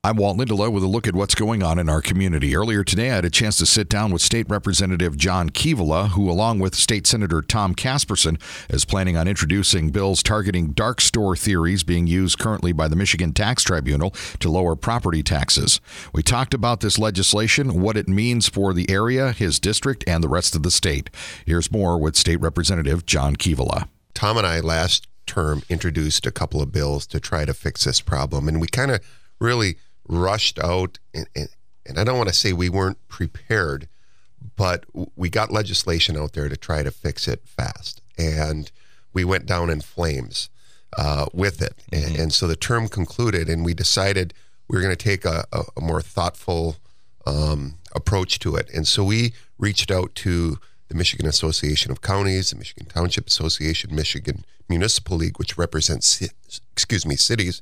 I'm Walt Lindelof with a look at what's going on in our community. Earlier today, I had a chance to sit down with State Representative John Kivala, who, along with State Senator Tom Casperson, is planning on introducing bills targeting dark store theories being used currently by the Michigan Tax Tribunal to lower property taxes. We talked about this legislation, what it means for the area, his district, and the rest of the state. Here's more with State Representative John Kivala. Tom and I last term introduced a couple of bills to try to fix this problem, and we kind of really rushed out, and I don't want to say we weren't prepared, but we got legislation out there to try to fix it fast, and we went down in flames with it. And so the term concluded, and we decided we were going to take a more thoughtful approach to it. And so we reached out to the Michigan Association of Counties, the Michigan Township Association, Michigan Municipal League, which represents cities,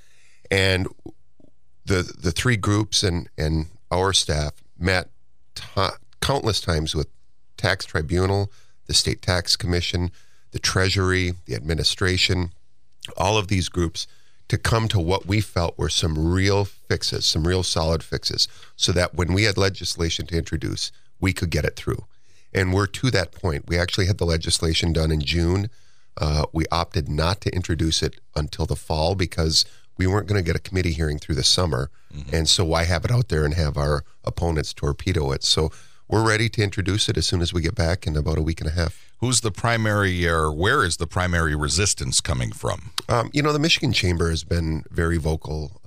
and the three groups and our staff met countless times with Tax Tribunal, the State Tax Commission, the Treasury, the administration, all of these groups to come to what we felt were some real fixes, some real solid fixes, so that when we had legislation to introduce, we could get it through. And we're to that point. We actually had the legislation done in June. We opted not to introduce it until the fall because we weren't going to get a committee hearing through the summer. And so why have it out there and have our opponents torpedo it? So we're ready to introduce it as soon as we get back in about a week and a half. Who's the primary, or where is the primary resistance coming from? The Michigan Chamber has been very vocal.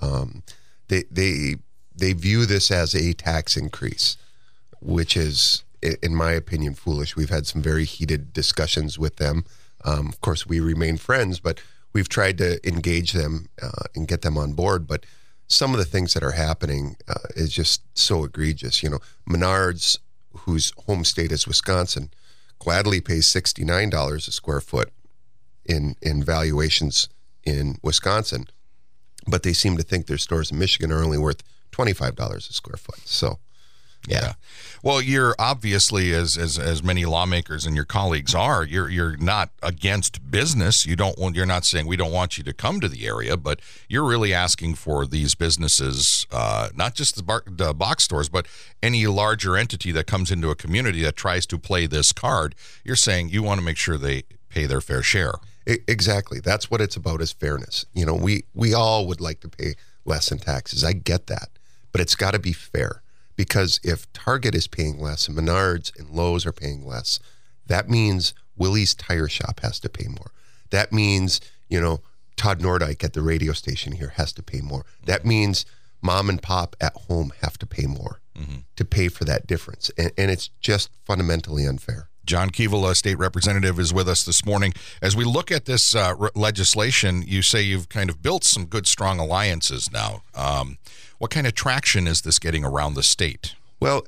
They view this as a tax increase, which is, in my opinion, foolish. We've had some very heated discussions with them. Of course, we remain friends, but we've tried to engage them and get them on board. But some of the things that are happening is just so egregious. Menards, whose home state is Wisconsin, gladly pays $69 a square foot in valuations in Wisconsin, but they seem to think their stores in Michigan are only worth $25 a square foot. So, yeah. Well, you're obviously, as many lawmakers and your colleagues are, you're not against business. You're not saying we don't want you to come to the area, but you're really asking for these businesses, not just the box stores, but any larger entity that comes into a community that tries to play this card. You're saying you want to make sure they pay their fair share. Exactly. That's what it's about, is fairness. We all would like to pay less in taxes. I get that, but it's got to be fair. Because if Target is paying less and Menards and Lowe's are paying less, that means Willie's Tire Shop has to pay more. That means, Todd Nordyke at the radio station here has to pay more. That means mom and pop at home have to pay more to pay for that difference. And it's just fundamentally unfair. John Kivala, State Representative, is with us this morning. As we look at this legislation, you say you've kind of built some good, strong alliances now. What kind of traction is this getting around the state? Well,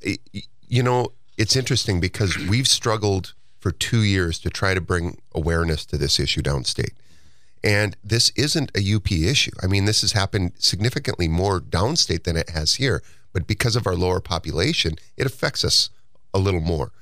it's interesting because we've struggled for 2 years to try to bring awareness to this issue downstate. And this isn't a UP issue. I mean, this has happened significantly more downstate than it has here. But because of our lower population, it affects us a little more.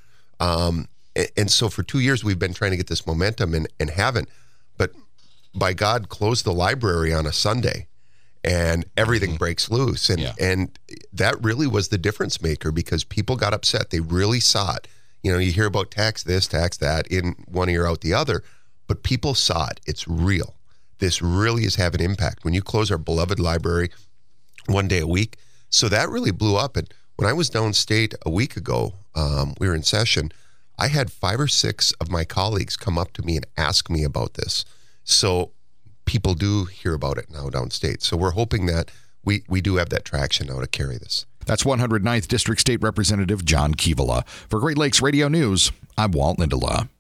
And so for 2 years, we've been trying to get this momentum and haven't. But by God, closed the library on a Sunday and everything breaks loose. And that really was the difference maker because people got upset. They really saw it. You hear about tax this, tax that, in one ear out the other, but people saw it. It's real. This really is having impact. When you close our beloved library one day a week, so that really blew up. And when I was downstate a week ago, we were in session, I had 5 or 6 of my colleagues come up to me and ask me about this. So people do hear about it now downstate. So we're hoping that we do have that traction now to carry this. That's 109th District State Representative John Kivala. For Great Lakes Radio News, I'm Walt Lindelof.